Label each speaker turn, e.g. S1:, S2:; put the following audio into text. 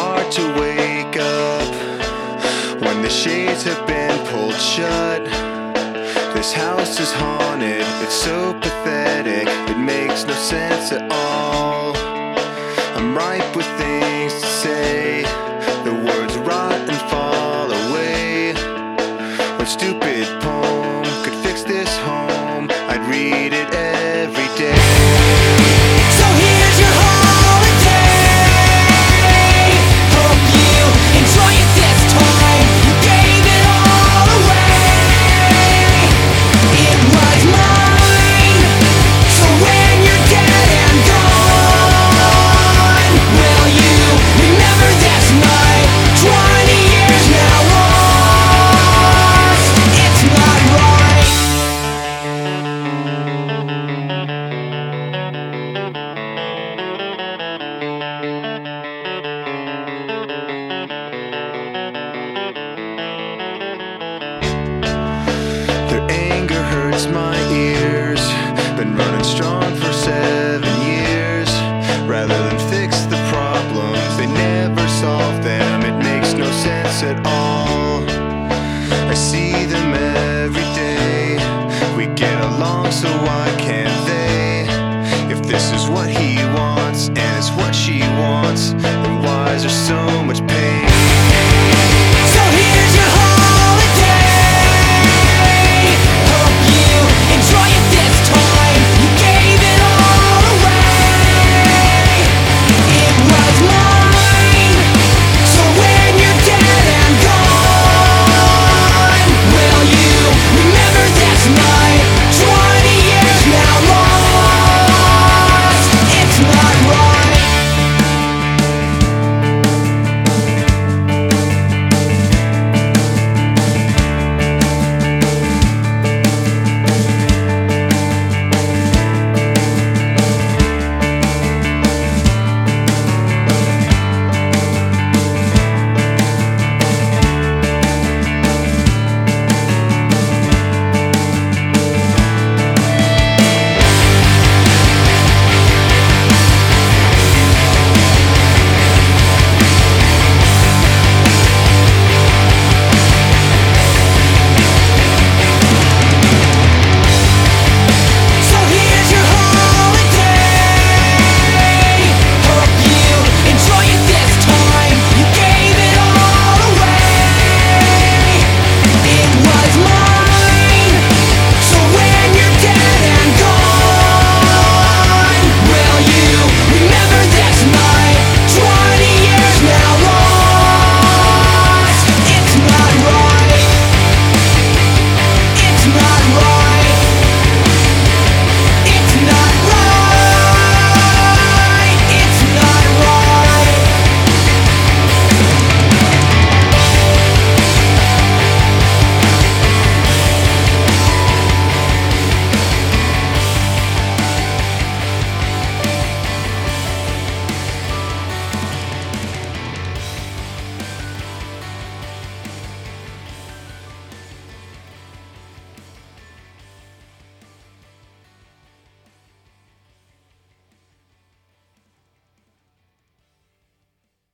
S1: hard to wake up when the shades have been pulled shut. This house is haunted, it's so pathetic, it makes no sense at all. I'm ripe with things to say, the words rot and fall away. What stupid poem could fix this home? I'd read it every day.
S2: So here's your holiday. Hope you enjoy it this time. You gave it all away. It was mine. So when you're dead and gone, will you remember this night? 20 years now lost. It's not right.
S1: Their anger hurts my ears, been running